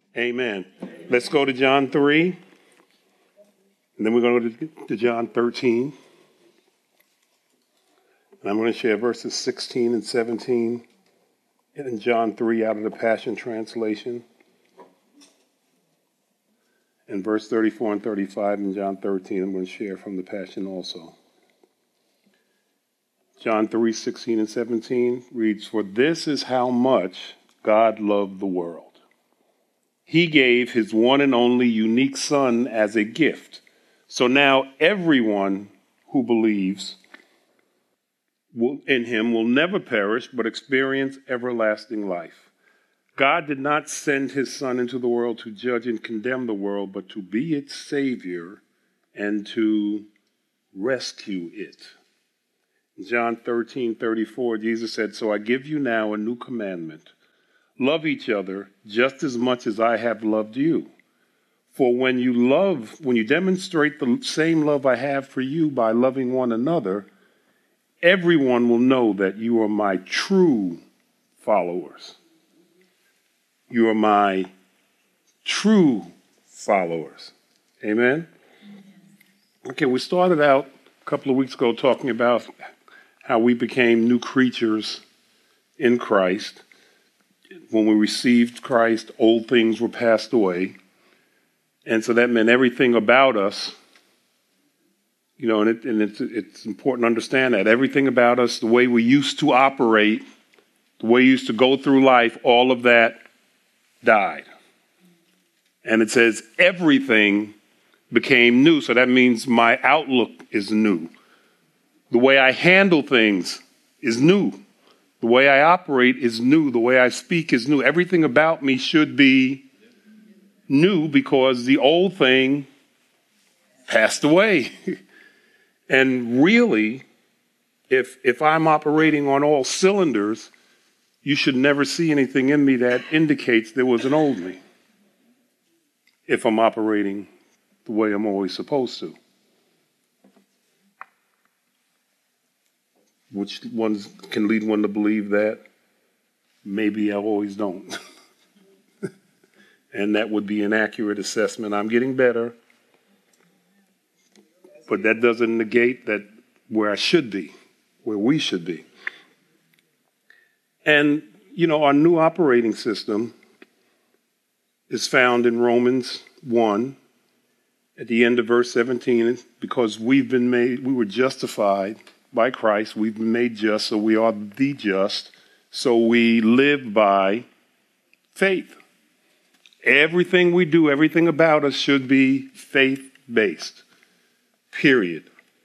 Amen. Let's go to John 3, and then we're going to go to John 13. And I'm going to share verses 16 and 17 in John 3 out of the Passion Translation, and verse 34 and 35 in John 13. I'm going to share from the Passion also. John 3, 16 and 17 reads, "For this is how much God loved the world. He gave his one and only unique Son as a gift. So now everyone who believes in him will never perish, but experience everlasting life. God did not send his Son into the world to judge and condemn the world, but to be its Savior and to rescue it." In John 13:34, Jesus said, "So I give you now a new commandment. Love each other just as much as I have loved you. For when you demonstrate the same love I have for you by loving one another, everyone will know that you are my true followers." You are my true followers. Amen? Okay, we started out a couple of weeks ago talking about how we became new creatures in Christ. When we received Christ, old things were passed away. And so that meant everything about us, and it's important to understand that. Everything about us, the way we used to operate, the way we used to go through life, all of that died. And it says everything became new. So that means my outlook is new. The way I handle things is new. The way I operate is new. The way I speak is new. Everything about me should be new because the old thing passed away. And really, if I'm operating on all cylinders, you should never see anything in me that indicates there was an old me, if I'm operating the way I'm always supposed to. Which ones can lead one to believe that maybe I always don't. And that would be an accurate assessment. I'm getting better, but that doesn't negate that where I should be, where we should be. And, our new operating system is found in Romans 1 at the end of verse 17, because we were justified by Christ. We've been made just, so we are the just. So we live by faith. Everything we do, everything about us should be faith-based, period.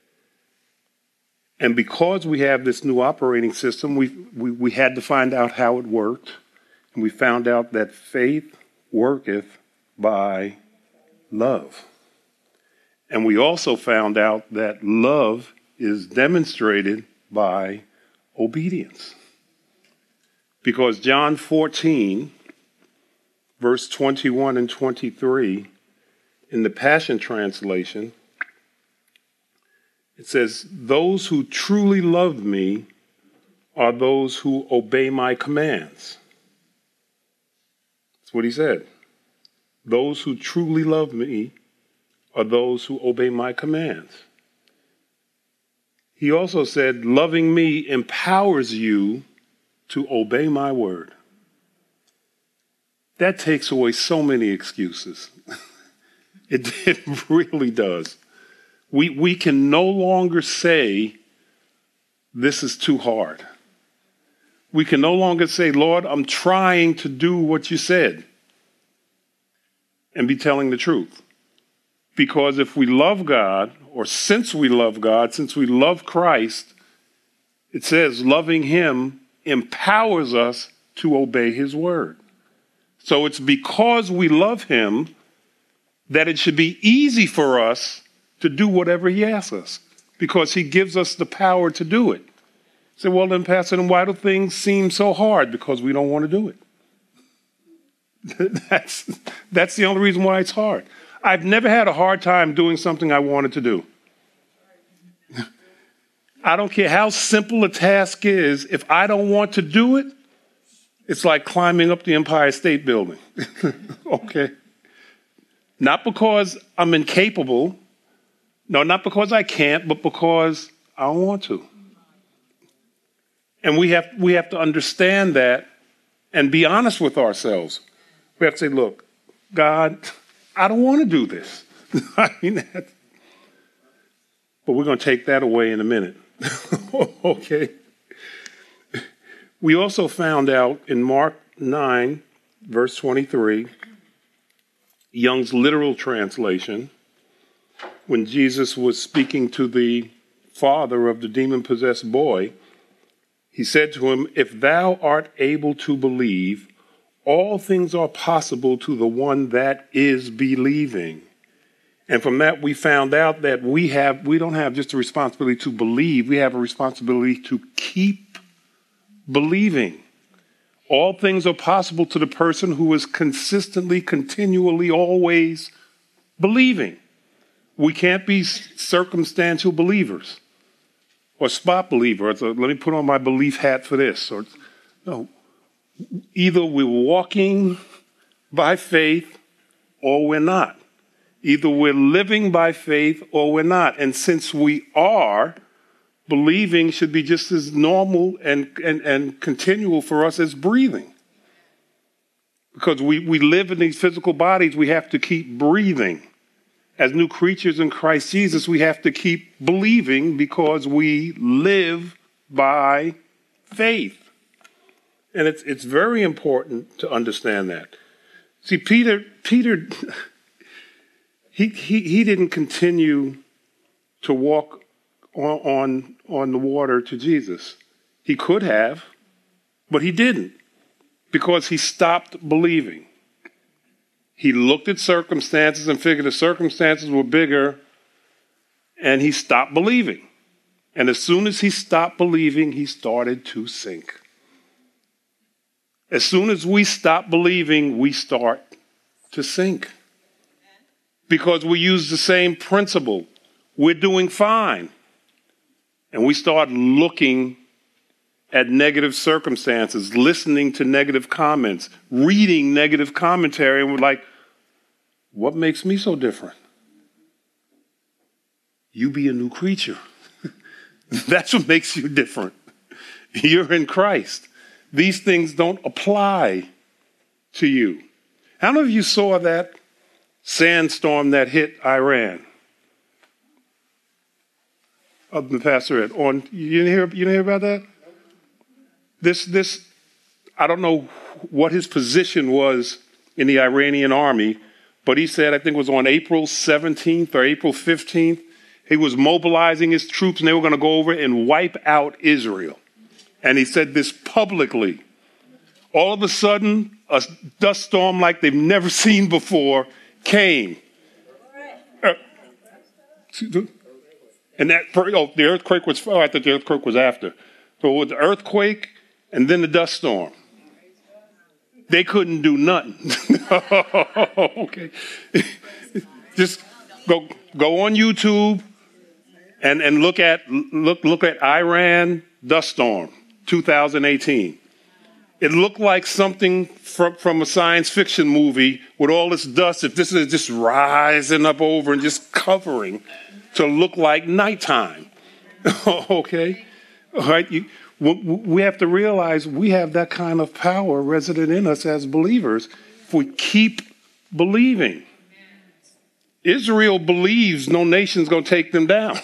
And because we have this new operating system, we had to find out how it worked. And we found out that faith worketh by love. And we also found out that love is demonstrated by obedience. Because John 14, verse 21 and 23, in the Passion Translation, it says, "Those who truly love me are those who obey my commands." That's what he said. Those who truly love me are those who obey my commands. He also said, loving me empowers you to obey my word. That takes away so many excuses. It really does. We can no longer say, this is too hard. We can no longer say, Lord, I'm trying to do what you said, and be telling the truth. Because if we love God, or since we love God, since we love Christ, it says loving him empowers us to obey his word. So it's because we love him that it should be easy for us to do whatever he asks us, because he gives us the power to do it. So, well, then, Pastor, then why do things seem so hard? Because we don't want to do it. That's the only reason why it's hard. I've never had a hard time doing something I wanted to do. I don't care how simple a task is. If I don't want to do it, it's like climbing up the Empire State Building. Okay. Okay? Not because I'm incapable. No, not because I can't, but because I don't want to. And we have to understand that and be honest with ourselves. We have to say, look, God, I don't want to do this. I mean, but we're going to take that away in a minute. Okay. We also found out in Mark 9, verse 23, Young's literal translation, when Jesus was speaking to the father of the demon-possessed boy, he said to him, if thou art able to believe, all things are possible to the one that is believing. And from that, we found out that we don't have just a responsibility to believe, we have a responsibility to keep believing. All things are possible to the person who is consistently, continually, always believing. We can't be circumstantial believers or spot believers. Let me put on my belief hat for this. Or no, either we're walking by faith or we're not. Either we're living by faith or we're not. And since we are, believing should be just as normal and continual for us as breathing. Because we live in these physical bodies, we have to keep breathing. As new creatures in Christ Jesus, we have to keep believing because we live by faith. And it's very important to understand that. See, Peter he didn't continue to walk on the water to Jesus. He could have, but he didn't because he stopped believing. He looked at circumstances and figured the circumstances were bigger, and he stopped believing. And as soon as he stopped believing, he started to sink. As soon as we stop believing, we start to sink. Because we use the same principle. We're doing fine. And we start looking at negative circumstances, listening to negative comments, reading negative commentary, and we're like, what makes me so different? You be a new creature. That's what makes you different. You're in Christ. These things don't apply to you. How many of you saw that sandstorm that hit Iran? The pastor you didn't hear about that? This I don't know what his position was in the Iranian army, but he said, I think it was on April 17th or April 15th, he was mobilizing his troops and they were going to go over and wipe out Israel. And he said this publicly. All of a sudden, a dust storm like they've never seen before came. And the earthquake was, I thought the earthquake was after. So it was the earthquake and then the dust storm. They couldn't do nothing. Okay. Just go on YouTube and look at Iran dust storm 2018. It looked like something from a science fiction movie with all this dust. If this is just rising up over and just covering to look like nighttime. Okay? All right? We have to realize we have that kind of power resident in us as believers if we keep believing. Israel believes no nation's going to take them down.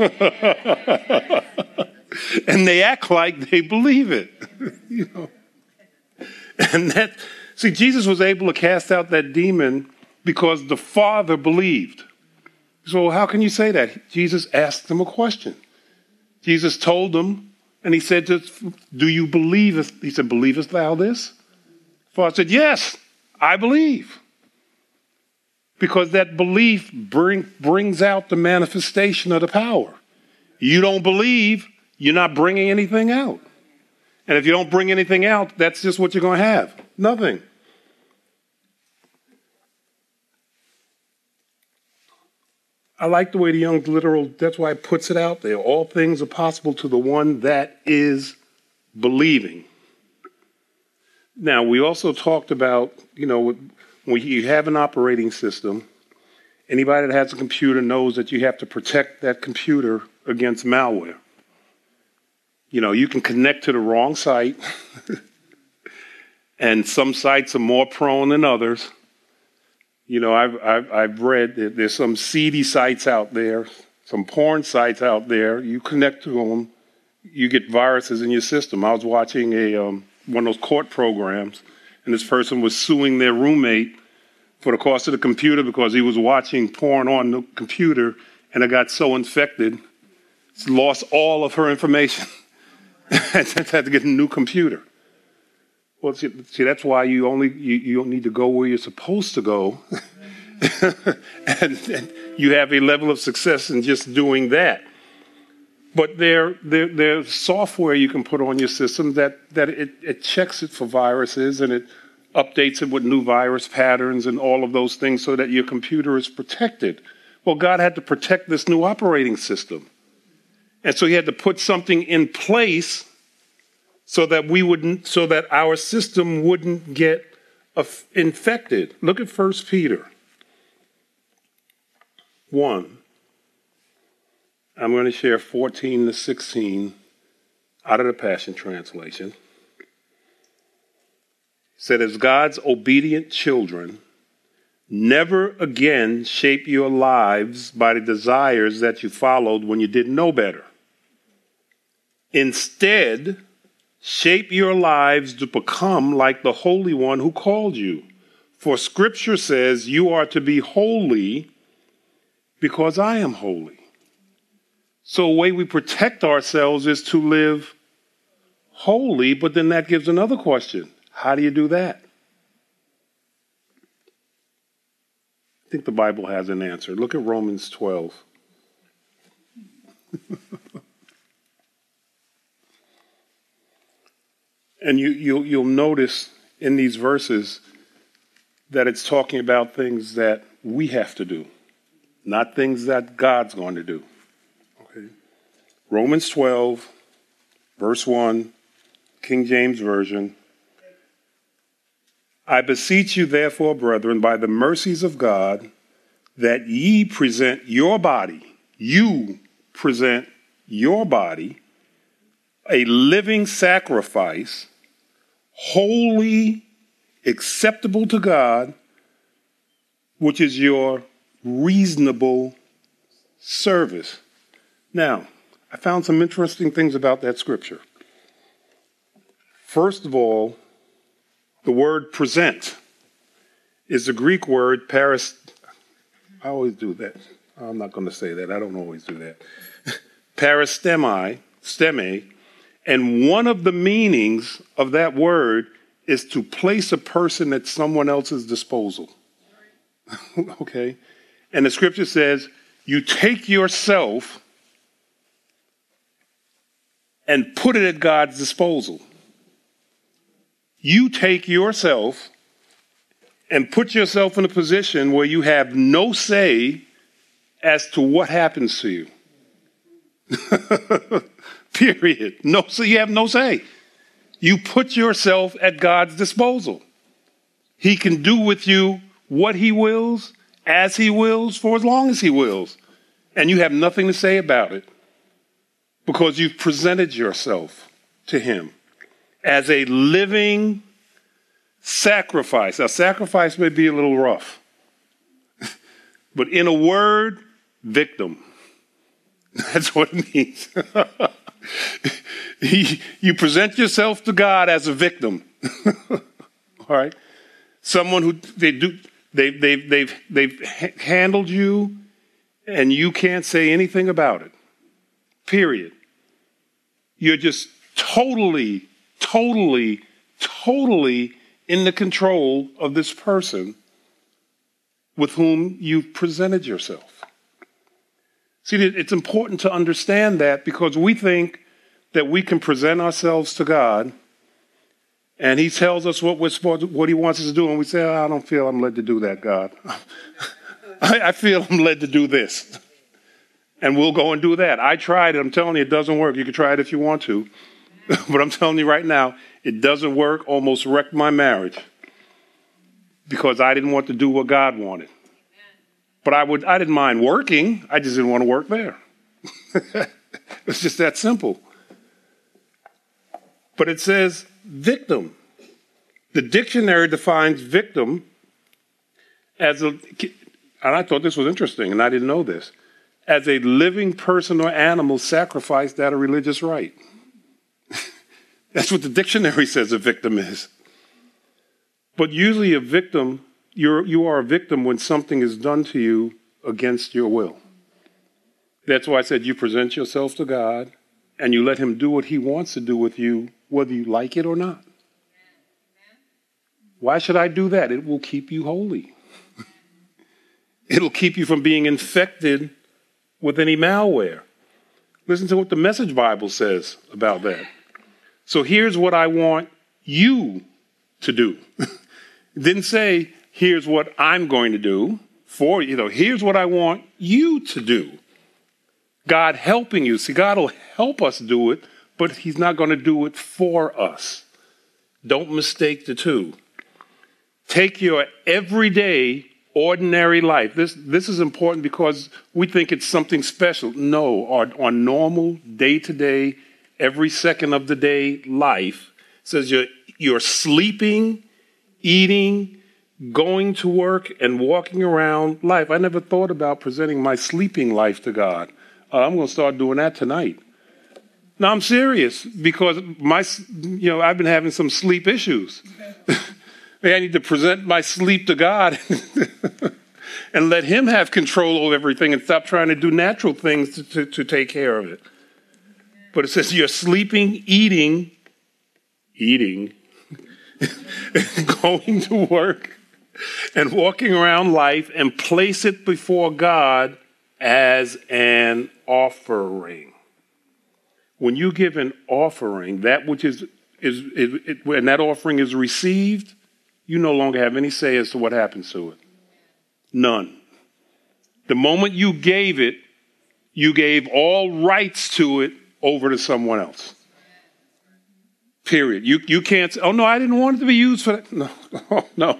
And they act like they believe it. You know. And Jesus was able to cast out that demon because the Father believed. So how can you say that? Jesus asked them a question. Jesus told them, and he said, do you believe? He said, believest thou this? The Father said, yes, I believe. Because that belief brings out the manifestation of the power. You don't believe, you're not bringing anything out. And if you don't bring anything out, that's just what you're going to have. Nothing. I like the way the Young's literal, that's why it puts it out there. All things are possible to the one that is believing. Now, we also talked about, when you have an operating system, anybody that has a computer knows that you have to protect that computer against malware. You know, you can connect to the wrong site, and some sites are more prone than others. You know, I've read that there's some seedy sites out there, some porn sites out there. You connect to them, you get viruses in your system. I was watching one of those court programs, and this person was suing their roommate for the cost of the computer because he was watching porn on the computer, and it got so infected, lost all of her information, and had to get a new computer. Well, see, that's why you don't need to go where you're supposed to go, and you have a level of success in just doing that. But there's software you can put on your system that it checks it for viruses, and it updates it with new virus patterns and all of those things so that your computer is protected. Well, God had to protect this new operating system. And so he had to put something in place so that our system wouldn't get infected. Look at 1 Peter 1. I'm going to share 14 to 16 out of the Passion Translation. It said, as God's obedient children, never again shape your lives by the desires that you followed when you didn't know better. Instead, shape your lives to become like the Holy One who called you. For Scripture says you are to be holy because I am holy. So a way we protect ourselves is to live holy, but then that gives another question. How do you do that? I think the Bible has an answer. Look at Romans 12. And you'll notice in these verses that it's talking about things that we have to do, not things that God's going to do. Okay. Romans 12, verse 1, King James Version. I beseech you, therefore, brethren, by the mercies of God, that ye present your body, a living sacrifice, holy, acceptable to God, which is your reasonable service. Now, I found some interesting things about that scripture. First of all, the word present is the Greek word paris. I always do that. I'm not going to say that. I don't always do that. Paristemi, steme, and one of the meanings of that word is to place a person at someone else's disposal. Okay? And the scripture says, you take yourself and put it at God's disposal. You take yourself and put yourself in a position where you have no say as to what happens to you. Period. No, so you have no say. You put yourself at God's disposal. He can do with you what he wills, as he wills, for as long as he wills. And you have nothing to say about it because you've presented yourself to him as a living sacrifice. Now, sacrifice may be a little rough, but in a word, victim. That's what it means. You present yourself to God as a victim. All right? Someone who they've handled you and you can't say anything about it. Period. You're just totally in the control of this person with whom you've presented yourself. See, it's important to understand that because we think that we can present ourselves to God and he tells us what he wants us to do, and we say, I don't feel I'm led to do that, God. I feel I'm led to do this. And we'll go and do that. I tried it. I'm telling you, it doesn't work. You can try it if you want to. But I'm telling you right now, it doesn't work. Almost wrecked my marriage. because I didn't want to do what God wanted. But I didn't mind working. I just didn't want to work there. It's just that simple. But it says victim. The dictionary defines victim as and I thought this was interesting, and I didn't know this, as a living person or animal sacrificed at a religious rite. That's what the dictionary says a victim is. But usually a victim, you are a victim when something is done to you against your will. That's why I said you present yourself to God and you let him do what he wants to do with you, whether you like it or not. Why should I do that? It will keep you holy. It'll keep you from being infected with any malware. Listen to what the Message Bible says about that. So here's what I want you to do. It didn't say, here's what I'm going to do for you. Here's what I want you to do. God helping you. See, God will help us do it, but he's not going to do it for us. Don't mistake the two. Take your everyday, ordinary life. This is important because we think it's something special. No, our normal, day-to-day, every second of the day life says you're sleeping, eating, going to work, and walking around life. I never thought about presenting my sleeping life to God. I'm going to start doing that tonight. No, I'm serious because I've been having some sleep issues. I need to present my sleep to God and let him have control over everything and stop trying to do natural things to take care of it. But it says you're sleeping, eating, going to work, and walking around life, and place it before God as an offering. When you give an offering, that which is when that offering is received, you no longer have any say as to what happens to it. None. The moment you gave it, you gave all rights to it over to someone else. Period. You can't say, oh, no, I didn't want it to be used for that. No.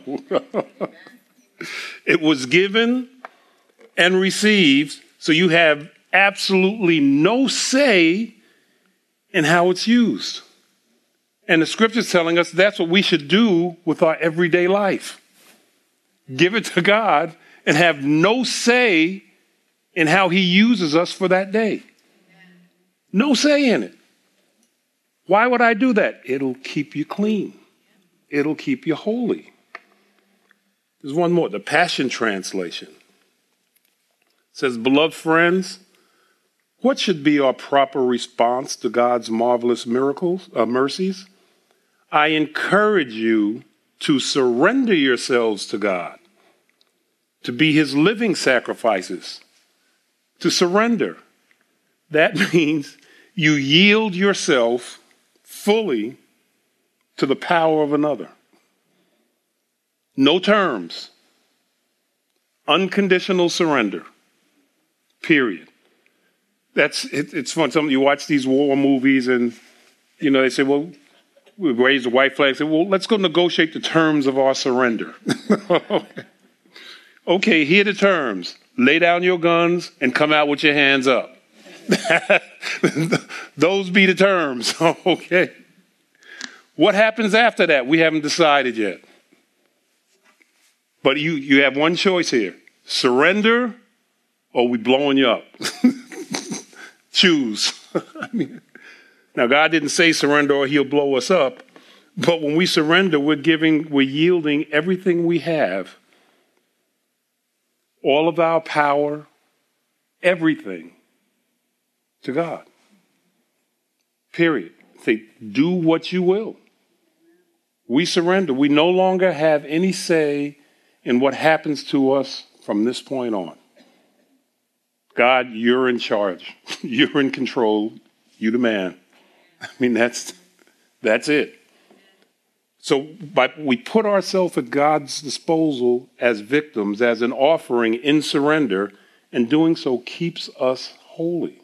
It was given and received, so you have absolutely no say in how it's used. And the scripture's telling us that's what we should do with our everyday life. Give it to God and have no say in how he uses us for that day. No say in it. Why would I do that? It'll keep you clean. It'll keep you holy. There's one more, the Passion Translation. It says, beloved friends, what should be our proper response to God's marvelous mercies? I encourage you to surrender yourselves to God, to be his living sacrifices, to surrender. That means you yield yourself fully to the power of another. No terms. Unconditional surrender. Period. It's fun. You watch these war movies and, they say, well, we raise the white flag. Say, well, let's go negotiate the terms of our surrender. Okay, here are the terms. Lay down your guns and come out with your hands up. Those be the terms. Okay. What happens after that? We haven't decided yet. But you have one choice here. Surrender or we blowing you up. Choose. Now, God didn't say surrender or he'll blow us up. But when we surrender, we're yielding everything we have. All of our power, everything to God. Period. Say, do what you will. We surrender. We no longer have any say in what happens to us from this point on. God, you're in charge. You're in control. You the man. That's it. So we put ourselves at God's disposal as victims, as an offering in surrender, and doing so keeps us holy.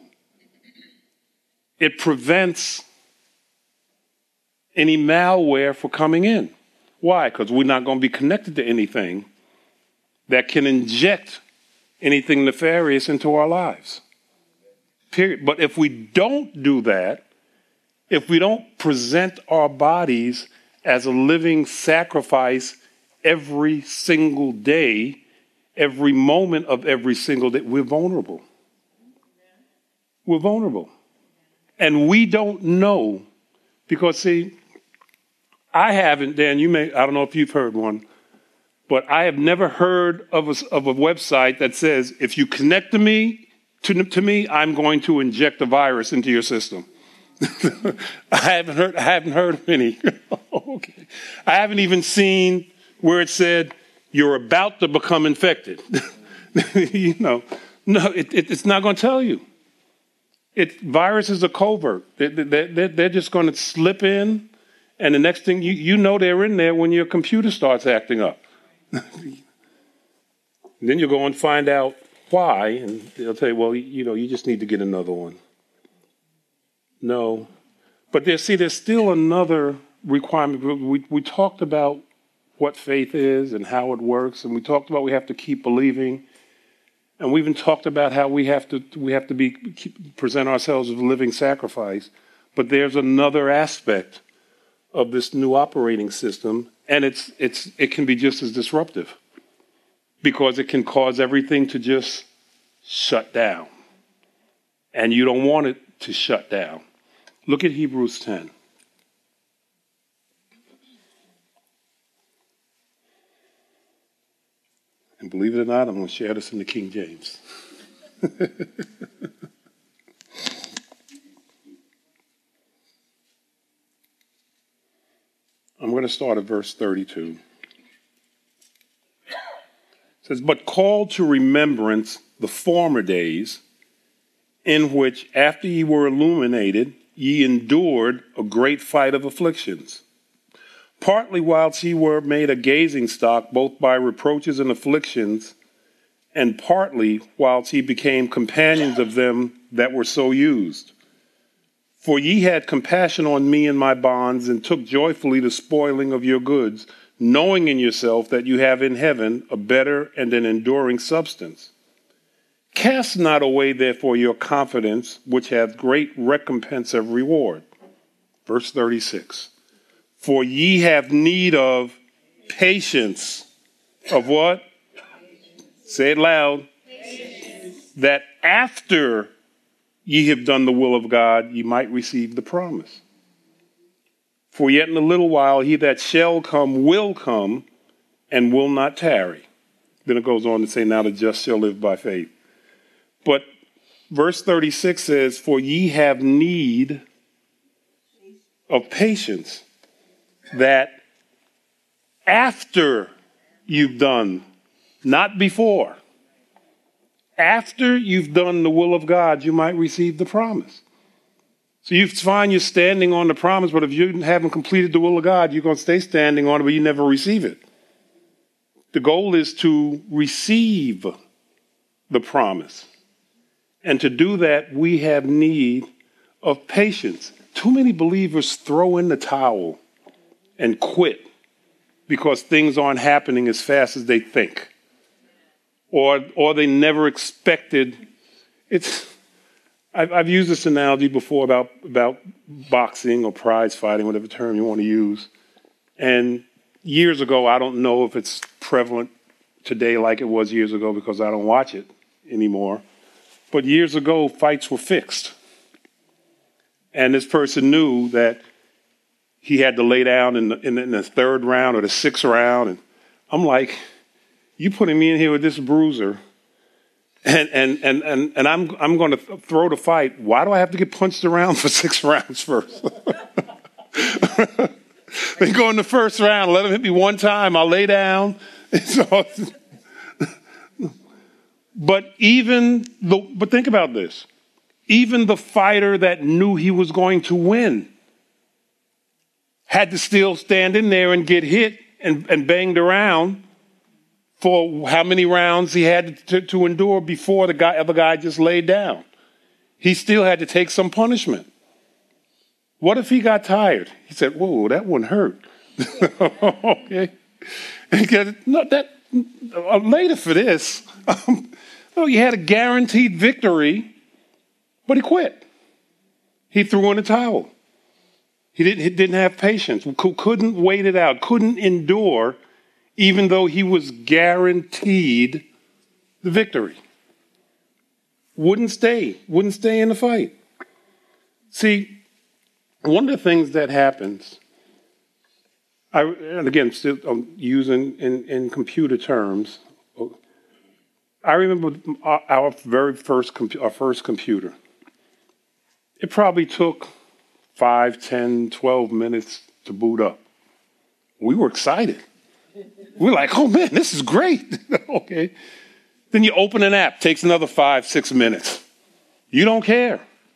It prevents any malware from coming in. Why? Because we're not going to be connected to anything that can inject anything nefarious into our lives. Period. But if we don't do that, if we don't present our bodies as a living sacrifice every single day, every moment of every single day, we're vulnerable. We're vulnerable. And we don't know, because see, I haven't, Dan, I don't know if you've heard one, but I have never heard of a website that says, if you connect to me, I'm going to inject a virus into your system. I haven't heard of any. Okay. I haven't even seen where it said, you're about to become infected. No, it's not going to tell you. Viruses are covert. They're just going to slip in, and the next thing you know they're in there when your computer starts acting up. Then you'll go and find out why, and they'll tell you, well, you just need to get another one. No. But there's still another requirement. We talked about what faith is and how it works, and we talked about we have to keep believing. And we even talked about how we have to present ourselves as a living sacrifice. But there's another aspect of this new operating system, and it can be just as disruptive, because it can cause everything to just shut down. And you don't want it to shut down. Look at Hebrews 10. And believe it or not, I'm going to share this in the King James. I'm going to start at verse 32. It says, but call to remembrance the former days, in which after ye were illuminated, ye endured a great fight of afflictions. Partly whilst ye were made a gazing stock, both by reproaches and afflictions, and partly whilst ye became companions of them that were so used. For ye had compassion on me in my bonds, and took joyfully the spoiling of your goods, knowing in yourself that you have in heaven a better and an enduring substance. Cast not away therefore your confidence, which hath great recompense of reward. Verse 36. For ye have need of patience. Of what? Say it loud. Patience. That after ye have done the will of God, ye might receive the promise. For yet in a little while he that shall come will come, and will not tarry. Then it goes on to say, now the just shall live by faith. But verse 36 says, for ye have need of patience, that after you've done, not before, after you've done the will of God, you might receive the promise. So you find you're standing on the promise, but if you haven't completed the will of God, you're going to stay standing on it, but you never receive it. The goal is to receive the promise. And to do that, we have need of patience. Too many believers throw in the towel and quit because things aren't happening as fast as they think. Or they never expected. I've used this analogy before about boxing or prize fighting, whatever term you want to use. And years ago, I don't know if it's prevalent today like it was years ago because I don't watch it anymore. But years ago, fights were fixed. And this person knew that he had to lay down in the third round or the sixth round. And I'm like, you putting me in here with this bruiser, and I'm going to throw the fight. Why do I have to get punched around for 6 rounds first? They go in the first round, let him hit me one time, I'll lay down. But think about this. Even the fighter that knew he was going to win had to still stand in there and get hit and banged around for how many rounds he had to endure before the other guy just laid down. He still had to take some punishment. What if he got tired? He said, whoa, that one hurt. Okay. No, later for this, he had a guaranteed victory, but he quit. He threw in the towel. He didn't have patience, couldn't wait it out, couldn't endure, even though he was guaranteed the victory. Wouldn't stay in the fight. See, one of the things that happens, and again, still using in computer terms, I remember our first computer. It probably took 5, 10, 12 minutes to boot up. We were excited. We were like, oh man, this is great. Okay. Then you open an app, takes another 5, 6 minutes. You don't care.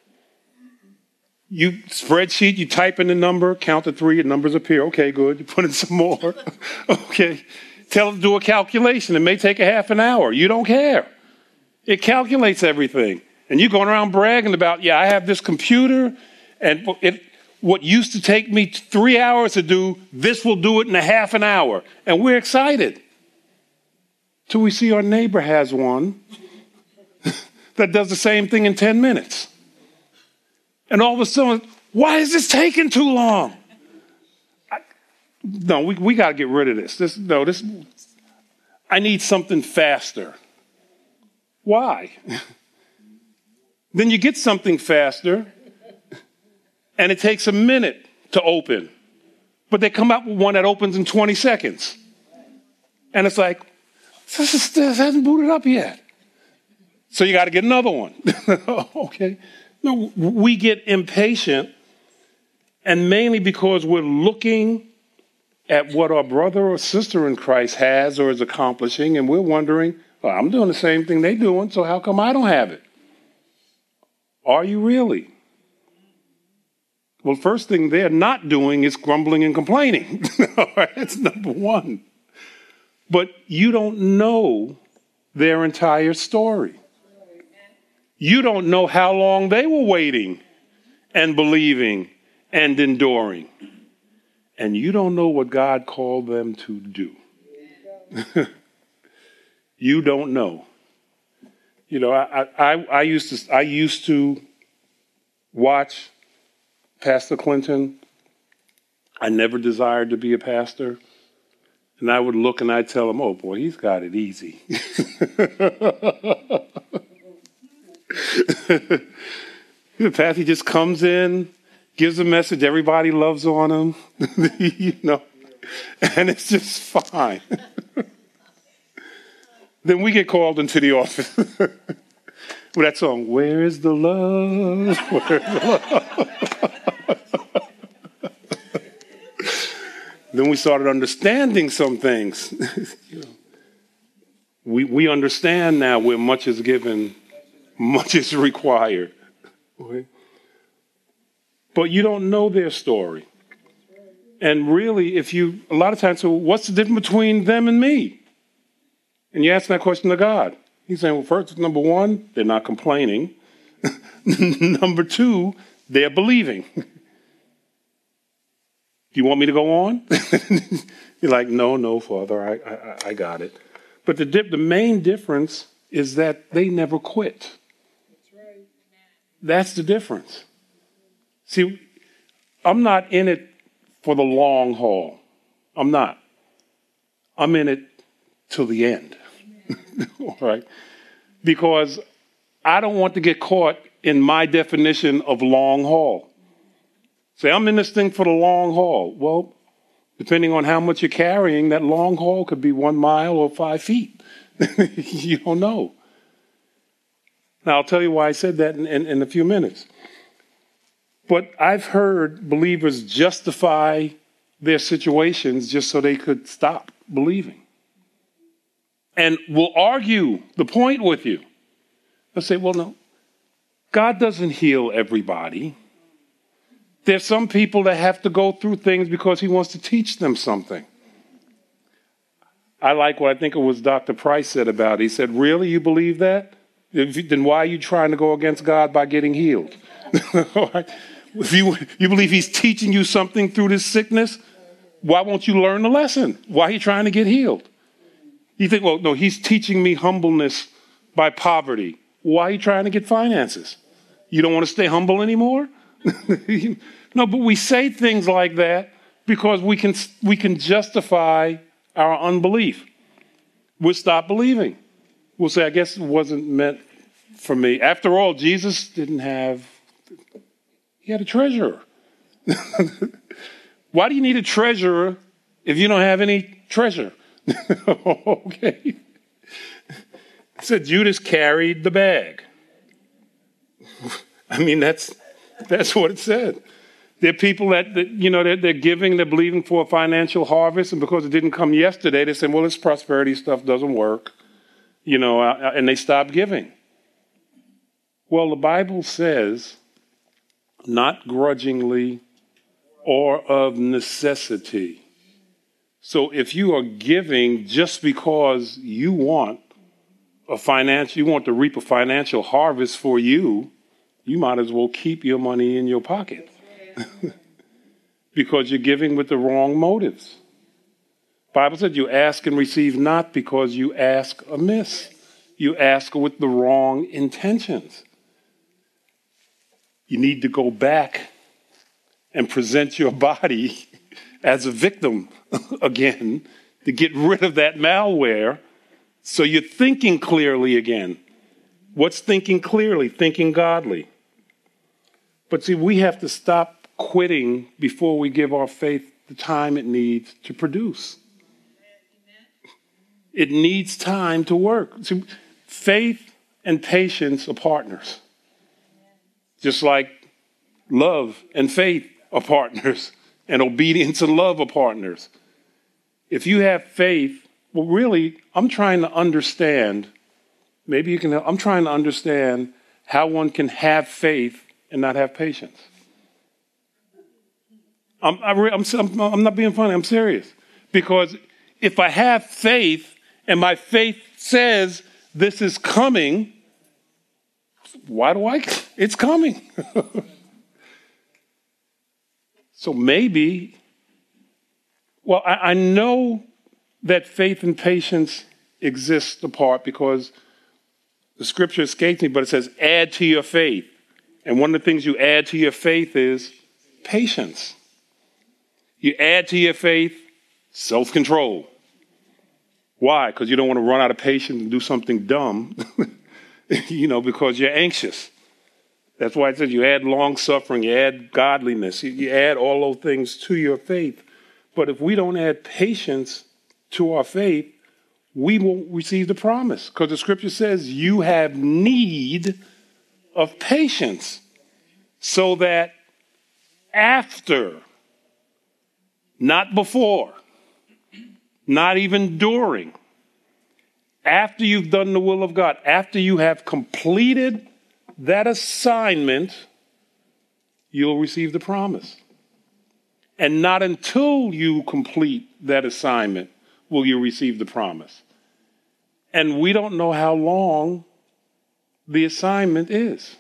You spreadsheet, you type in the number, count to 3, and numbers appear. Okay, good. You put in some more. Okay. Tell it to do a calculation. It may take a half an hour. You don't care. It calculates everything. And you're going around bragging about, yeah, I have this computer, and what used to take me 3 hours to do, this will do it in a half an hour. And we're excited. Till we see our neighbor has one that does the same thing in 10 minutes. And all of a sudden, why is this taking too long? We got to get rid of this. I need something faster. Why? Then you get something faster, and it takes a minute to open. But they come out with one that opens in 20 seconds. And it's like, this hasn't booted up yet. So you got to get another one. Okay. No, we get impatient, and mainly because we're looking at what our brother or sister in Christ has or is accomplishing, and we're wondering, well, I'm doing the same thing they're doing, so how come I don't have it? Are you really? Well, first thing they're not doing is grumbling and complaining. All right, that's number one. But you don't know their entire story. You don't know how long they were waiting and believing and enduring. And you don't know what God called them to do. You don't know. You know, I used to watch Pastor Clinton. I never desired to be a pastor. And I would look and I'd tell him, oh boy, he's got it easy. The pastor just comes in, gives a message, everybody loves on him, and it's just fine. Then we get called into the office with that song, Where is the Love? Where is the love? Then we started understanding some things. We understand now where much is given, much is required. Okay? But you don't know their story. And really, a lot of times, so what's the difference between them and me? And you ask that question to God. He's saying, well, first, number one, they're not complaining. Number two, they're believing. Do you want me to go on? You're like, no, Father, I got it. But the main difference is that they never quit. That's right. That's the difference. See, I'm not in it for the long haul. I'm not. I'm in it till the end. All right? Because I don't want to get caught in my definition of long haul. Say, I'm in this thing for the long haul. Well, depending on how much you're carrying, that long haul could be 1 mile or 5 feet. You don't know. Now, I'll tell you why I said that in a few minutes. But I've heard believers justify their situations just so they could stop believing. And will argue the point with you. They'll say, well, no, God doesn't heal everybody. There's some people that have to go through things because he wants to teach them something. I like what I think it was Dr. Price said about it. He said, really, you believe that? Then why are you trying to go against God by getting healed? All right? If you believe he's teaching you something through this sickness, Why won't you learn the lesson? Why are you trying to get healed? You think, well, no, he's teaching me humbleness by poverty. Why are you trying to get finances? You don't want to stay humble anymore? No, but we say things like that because we can justify our unbelief. We'll stop believing. We'll say, I guess it wasn't meant for me. After all, Jesus he had a treasurer. Why do you need a treasurer if you don't have any treasure? Okay. It said Judas carried the bag. I mean, that's what it said. There are people that they're giving, they're believing for a financial harvest, and because it didn't come yesterday, they say, well, this prosperity stuff doesn't work, and they stop giving. Well, the Bible says, not grudgingly or of necessity. So if you are giving just because you want to reap a financial harvest for you, you might as well keep your money in your pocket because you're giving with the wrong motives. The Bible said you ask and receive not because you ask amiss. You ask with the wrong intentions. You need to go back and present your body as a victim again to get rid of that malware so you're thinking clearly again. What's thinking clearly? Thinking godly. But see, we have to stop quitting before we give our faith the time it needs to produce. It needs time to work. See, faith and patience are partners. Just like love and faith are partners, and obedience and love are partners. If you have faith, well, really, I'm trying to understand, maybe you can help, I'm trying to understand how one can have faith and not have patience. I'm not being funny, I'm serious. Because if I have faith and my faith says this is coming, it's coming. So maybe, well, I know that faith and patience exist apart because the scripture escapes me, but it says add to your faith. And one of the things you add to your faith is patience. You add to your faith self-control. Why? Because you don't want to run out of patience and do something dumb, because you're anxious. That's why it says you add long-suffering, you add godliness, you add all those things to your faith. But if we don't add patience to our faith, we won't receive the promise. Because the scripture says you have need of patience so that after, not before, not even during, after you've done the will of God, after you have completed that assignment, you'll receive the promise. And not until you complete that assignment will you receive the promise. And we don't know how long the assignment is.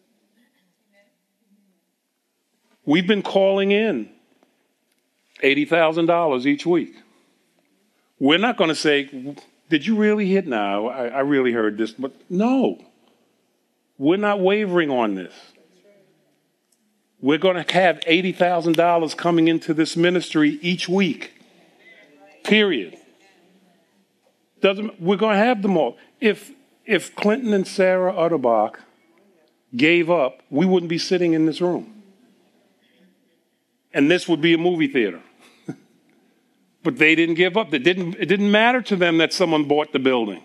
We've been calling in $80,000 each week. We're not going to say, did you really hit? No, I really heard this. But no, we're not wavering on this. We're going to have $80,000 coming into this ministry each week. Period. We're going to have them all. If Clinton and Sarah Utterbach gave up, we wouldn't be sitting in this room. And this would be a movie theater. But they didn't give up. It didn't matter to them that someone bought the building.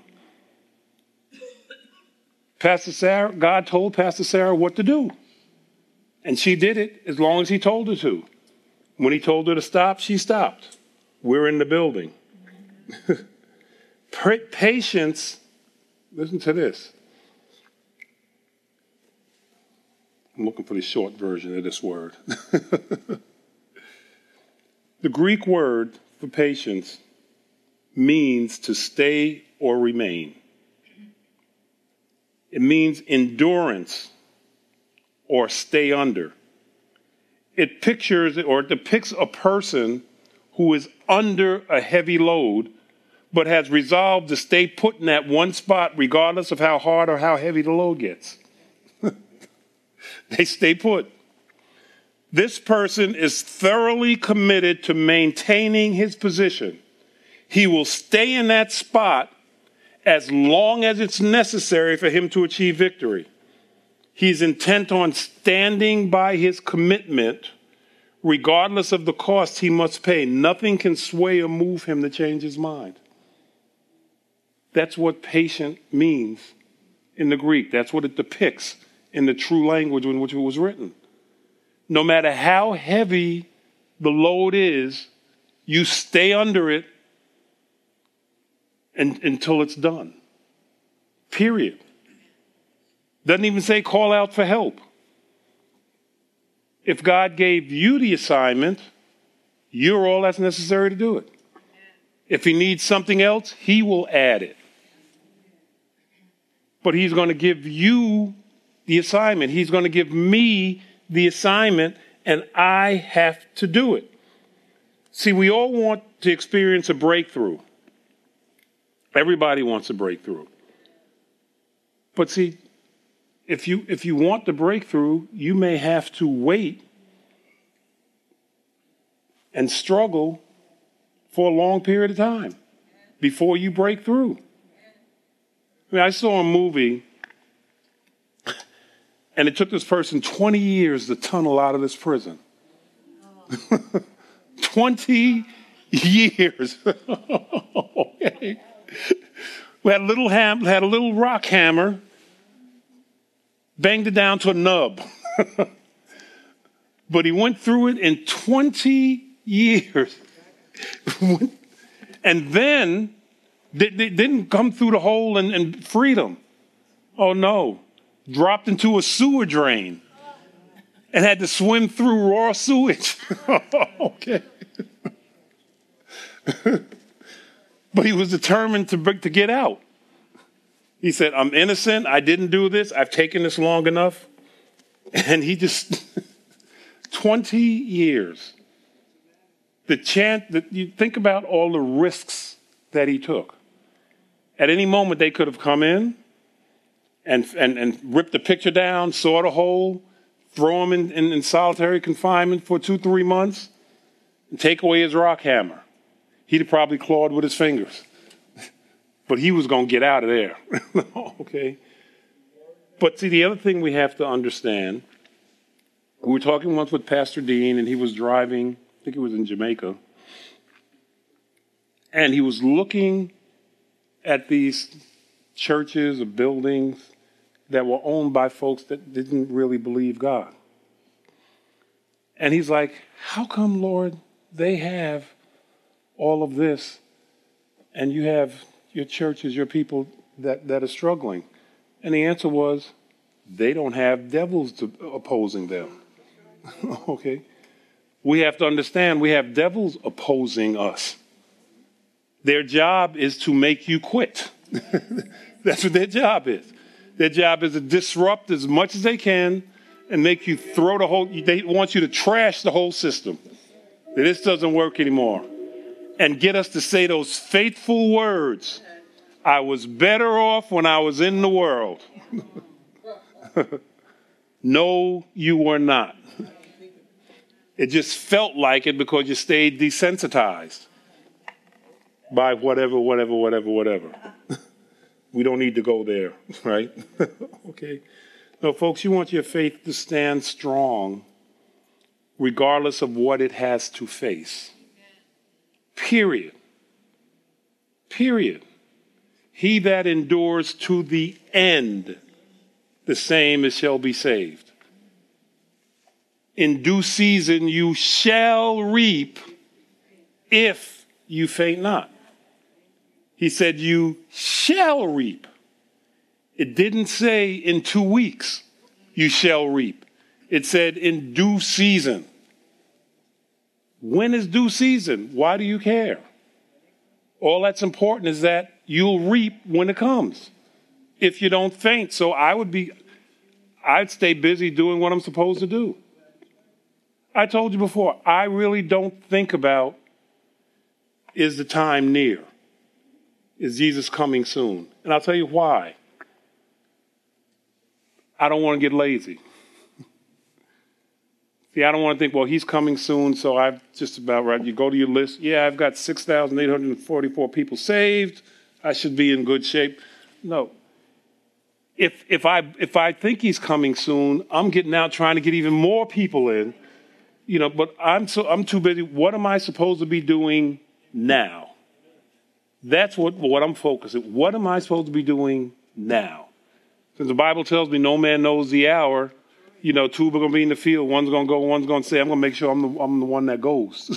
Pastor Sarah, God told Pastor Sarah what to do. And she did it as long as he told her to. When he told her to stop, she stopped. We're in the building. Patience, listen to this. I'm looking for the short version of this word. The Greek word for patience means to stay or remain. It means endurance or stay under. It pictures or it depicts a person who is under a heavy load, but has resolved to stay put in that one spot regardless of how hard or how heavy the load gets. They stay put. This person is thoroughly committed to maintaining his position. He will stay in that spot as long as it's necessary for him to achieve victory. He's intent on standing by his commitment, regardless of the cost he must pay. Nothing can sway or move him to change his mind. That's what patient means in the Greek. That's what it depicts in the true language in which it was written. No matter how heavy the load is, you stay under it until it's done. Period. Doesn't even say call out for help. If God gave you the assignment, you're all that's necessary to do it. If he needs something else, he will add it. But he's going to give you the assignment. He's going to give me the assignment, and I have to do it. See, we all want to experience a breakthrough. Everybody wants a breakthrough. But see, if you want the breakthrough, you may have to wait and struggle for a long period of time before you break through. I mean, I saw a movie, and it took this person 20 years to tunnel out of this prison. 20 years. Okay. We had a little rock hammer, banged it down to a nub. But he went through it in 20 years. And then they didn't come through the hole and freedom. Oh no. Dropped into a sewer drain and had to swim through raw sewage. Okay. But he was determined to get out. He said, I'm innocent. I didn't do this. I've taken this long enough. And he just, 20 years. The chance that you think about all the risks that he took. At any moment, they could have come in and ripped the picture down, saw the hole, throw him in solitary confinement for 2-3 months, and take away his rock hammer. He'd have probably clawed with his fingers. But he was going to get out of there. Okay? But see, the other thing we have to understand, we were talking once with Pastor Dean, and he was driving, I think he was in Jamaica, and he was looking at these churches or buildings that were owned by folks that didn't really believe God. And he's like, how come, Lord, they have all of this, and you have your churches, your people that are struggling? And the answer was, they don't have devils opposing them. Okay? We have to understand we have devils opposing us. Their job is to make you quit. That's what their job is. Their job is to disrupt as much as they can and make you throw they want you to trash the whole system. This doesn't work anymore. And get us to say those faithful words, I was better off when I was in the world. No, you were not. It just felt like it because you stayed desensitized by whatever. We don't need to go there, right? Okay. No, folks, you want your faith to stand strong regardless of what it has to face. Period. He that endures to the end, the same as shall be saved. In due season you shall reap if you faint not. He said you shall reap. It didn't say in 2 weeks you shall reap. It said in due season. When is due season? Why do you care? All that's important is that you'll reap when it comes. If you don't faint. So I'd stay busy doing what I'm supposed to do. I told you before, I really don't think about is the time near? Is Jesus coming soon? And I'll tell you why. I don't want to get lazy. See, I don't want to think, well, he's coming soon, so I've just about right. You go to your list. Yeah, I've got 6,844 people saved. I should be in good shape. No. If I think he's coming soon, I'm getting out trying to get even more people in. But I'm too busy. What am I supposed to be doing now? That's what I'm focusing. What am I supposed to be doing now? Since the Bible tells me no man knows the hour, two are going to be in the field. One's going to go, one's going to say, I'm going to make sure I'm the one that goes.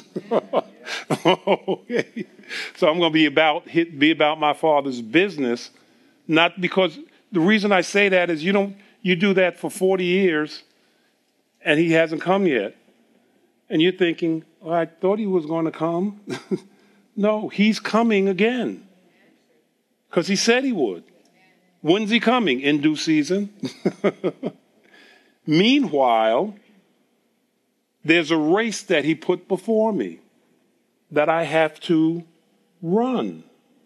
Okay. So I'm going to be about my Father's business, not because the reason I say that is you do that for 40 years and he hasn't come yet. And you're thinking, oh, I thought he was going to come. No, he's coming again because he said he would. When's he coming? In due season. Meanwhile, there's a race that he put before me that I have to run.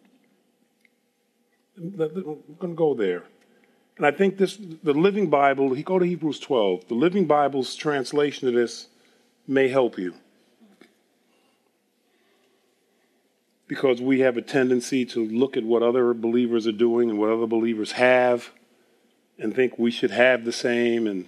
I'm going to go there. And I think the Living Bible, go to Hebrews 12. The Living Bible's translation of this may help you. Because we have a tendency to look at what other believers are doing and what other believers have and think we should have the same.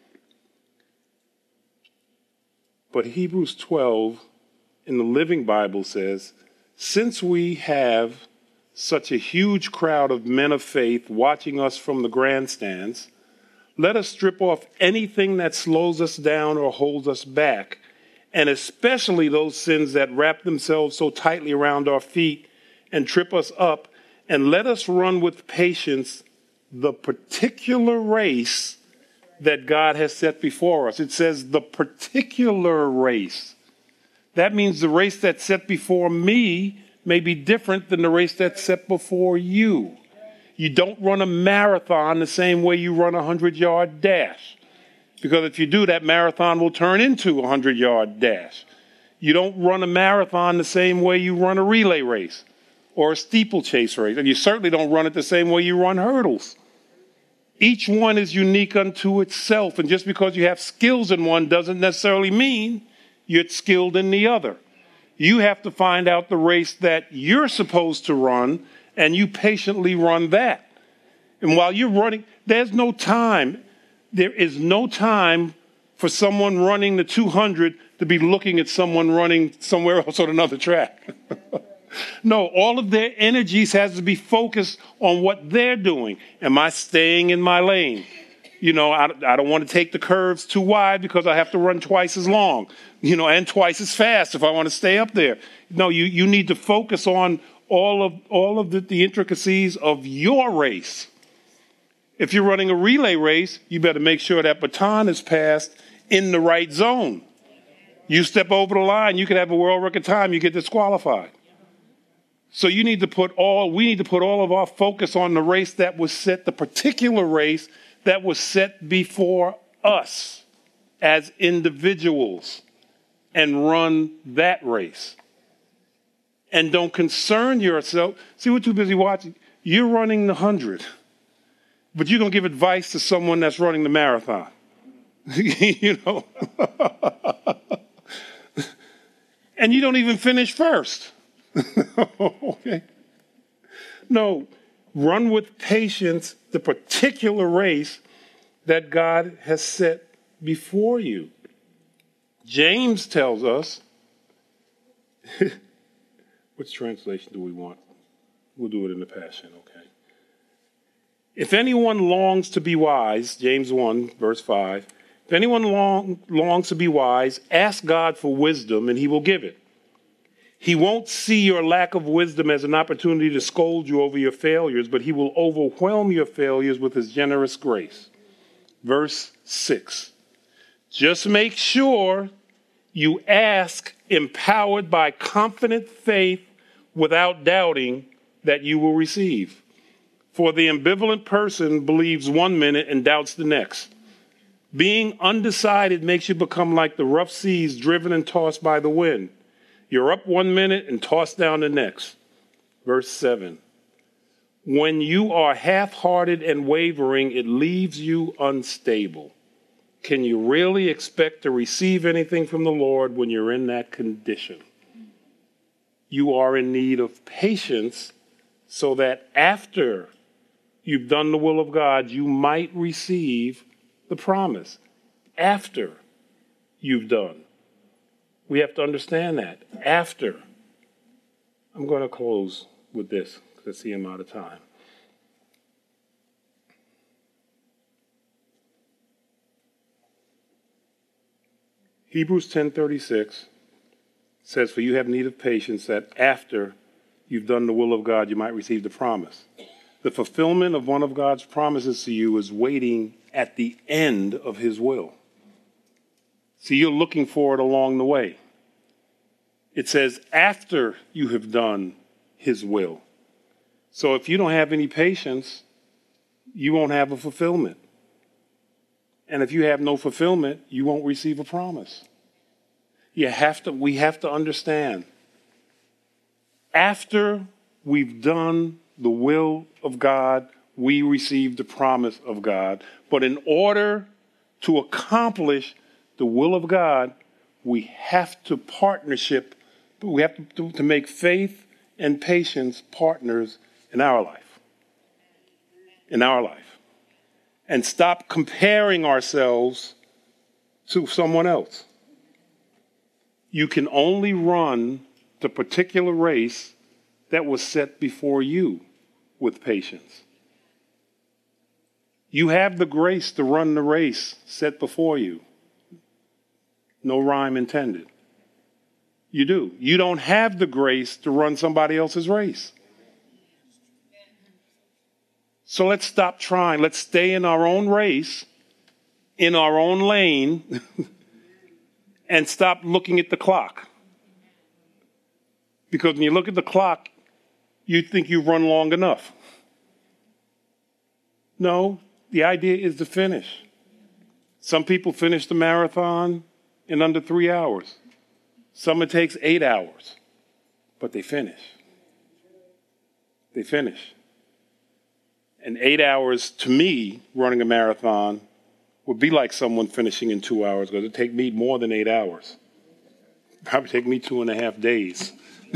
But Hebrews 12 in the Living Bible says, since we have such a huge crowd of men of faith watching us from the grandstands, let us strip off anything that slows us down or holds us back, and especially those sins that wrap themselves so tightly around our feet and trip us up, and let us run with patience the particular race that God has set before us. It says the particular race. That means the race that's set before me may be different than the race that's set before you. You don't run a marathon the same way you run a 100-yard dash. Because if you do, that marathon will turn into a 100-yard dash. You don't run a marathon the same way you run a relay race or a steeplechase race. And you certainly don't run it the same way you run hurdles. Each one is unique unto itself. And just because you have skills in one doesn't necessarily mean you're skilled in the other. You have to find out the race that you're supposed to run, and you patiently run that. And while you're running, there's no time. There is no time for someone running the 200 to be looking at someone running somewhere else on another track. No, all of their energies has to be focused on what they're doing. Am I staying in my lane? I don't want to take the curves too wide because I have to run twice as long, and twice as fast if I want to stay up there. No, you need to focus on all of the intricacies of your race. If you're running a relay race, you better make sure that baton is passed in the right zone. You step over the line, you could have a world record time, you get disqualified. So we need to put all of our focus on the race that was set, the particular race that was set before us as individuals, and run that race. And don't concern yourself. See, we're too busy watching. You're running the 100, but you're going to give advice to someone that's running the marathon. And you don't even finish first. Okay. No, run with patience the particular race that God has set before you. James tells us, which translation do we want? We'll do it in the Passion, okay. If anyone longs to be wise, James 1, verse 5, if anyone longs to be wise, ask God for wisdom and he will give it. He won't see your lack of wisdom as an opportunity to scold you over your failures, but he will overwhelm your failures with his generous grace. Verse 6. Just make sure you ask empowered by confident faith without doubting that you will receive. For the ambivalent person believes 1 minute and doubts the next. Being undecided makes you become like the rough seas driven and tossed by the wind. You're up 1 minute and tossed down the next. Verse 7. When you are half-hearted and wavering, it leaves you unstable. Can you really expect to receive anything from the Lord when you're in that condition? You are in need of patience so that after you've done the will of God, you might receive the promise. After you've done. We have to understand that. After. I'm going to close with this because I see I'm out of time. Hebrews 10:36 says, for you have need of patience that after you've done the will of God, you might receive the promise. The fulfillment of one of God's promises to you is waiting at the end of his will. See, you're looking for it along the way. It says after you have done his will. So if you don't have any patience, you won't have a fulfillment. And if you have no fulfillment, you won't receive a promise. We have to understand. After we've done the will of God, we receive the promise of God. But in order to accomplish the will of God, we have to we have to make faith and patience partners in our life. In our life. And stop comparing ourselves to someone else. You can only run the particular race that was set before you with patience. You have the grace to run the race set before you. No rhyme intended. You do. You don't have the grace to run somebody else's race. So let's stop trying. Let's stay in our own race, in our own lane, and stop looking at the clock. Because when you look at the clock, you think you've run long enough. No, the idea is to finish. Some people finish the marathon in under 3 hours. Some it takes 8 hours. But they finish. They finish. And 8 hours, to me, running a marathon, would be like someone finishing in 2 hours, because it'd take me more than 8 hours. Probably take me 2.5 days.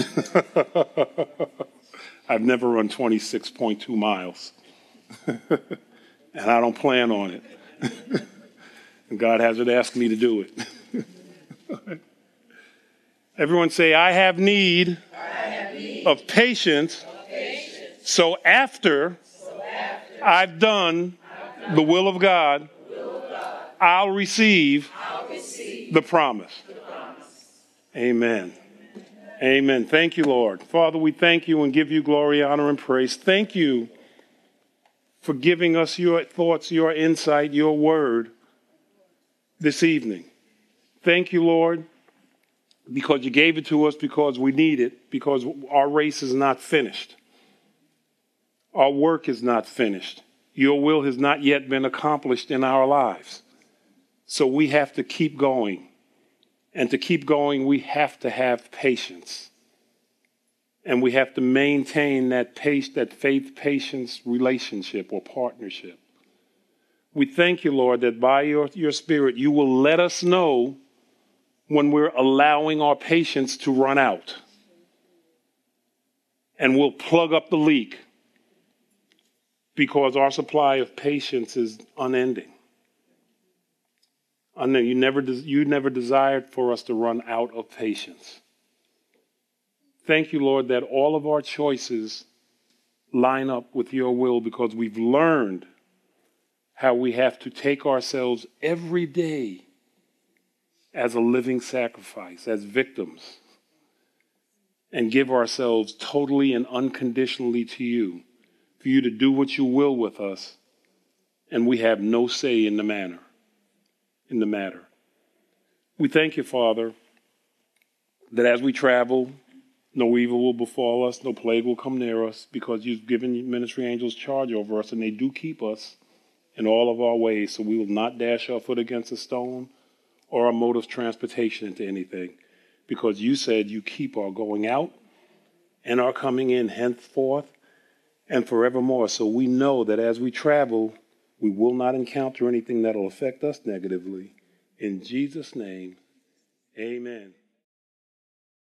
I've never run 26.2 miles. And I don't plan on it. And God hasn't asked me to do it. Everyone say, I have need of patience. So after I've done the will of God, I'll receive the promise. Amen. Amen. Thank you, Lord. Father, we thank you and give you glory, honor, and praise. Thank you for giving us your thoughts, your insight, your word this evening. Thank you, Lord, because you gave it to us because we need it, because our race is not finished. Our work is not finished. Your will has not yet been accomplished in our lives. So we have to keep going. And to keep going, we have to have patience. And we have to maintain that faith-patience relationship or partnership. We thank you, Lord, that by your Spirit, you will let us know when we're allowing our patience to run out. And we'll plug up the leak because our supply of patience is unending. You never desired for us to run out of patience. Thank you, Lord, that all of our choices line up with your will because we've learned how we have to take ourselves every day as a living sacrifice, as victims, and give ourselves totally and unconditionally to you, for you to do what you will with us, and we have no say in the matter. We thank you, Father, that as we travel, no evil will befall us, no plague will come near us, because you've given ministry angels charge over us, and they do keep us in all of our ways, so we will not dash our foot against a stone or our mode of transportation into anything, because you said you keep our going out and our coming in henceforth and forevermore. So we know that as we travel, we will not encounter anything that will affect us negatively. In Jesus' name, amen.